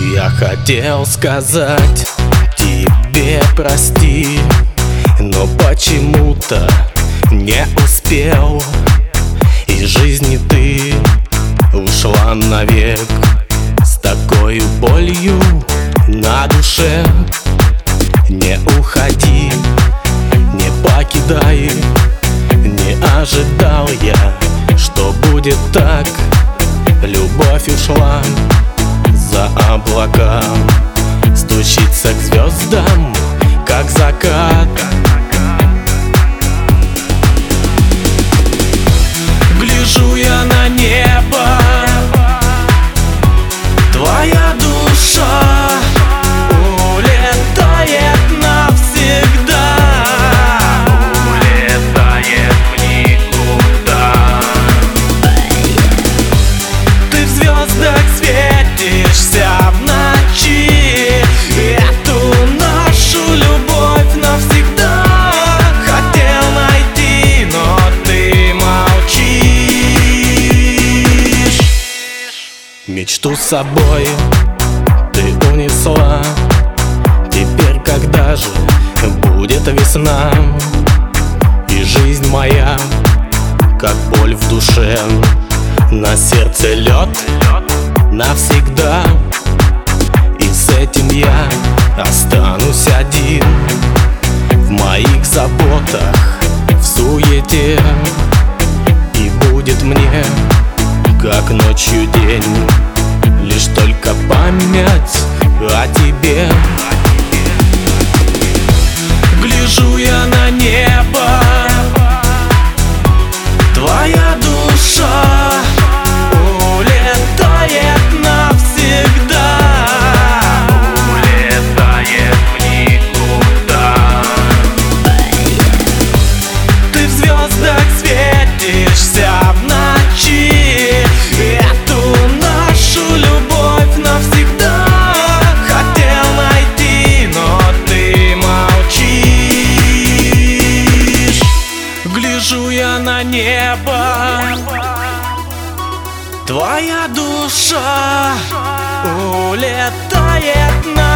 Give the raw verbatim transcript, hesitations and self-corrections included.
Я хотел сказать тебе прости, но почему-то не успел. Из жизни ты ушла навек с такой болью на душе. Не уходи, не покидай, не ожидал я, что будет так. Любовь ушла за облака, стучится к звездам, как закат. Гляжу я на небо, твоя душа улетает навсегда, улетает в никуда. Ты в звездах светишься в ночи, эту нашу любовь навсегда хотел найти, но ты молчишь. Мечту с собой ты унесла, теперь когда же будет весна? И жизнь моя, как боль в душе, на сердце лед навсегда. И с этим я останусь один в моих заботах, в суете. И будет мне, как ночью день, лишь только память о тебе. Гляжу я на небо, твоя душа улетает навсегда, улетает в никуда. Ты в звездах светишься в ночи, эту нашу любовь навсегда хотел найти, но ты молчишь. Гляжу я на небо, твоя душа улетает на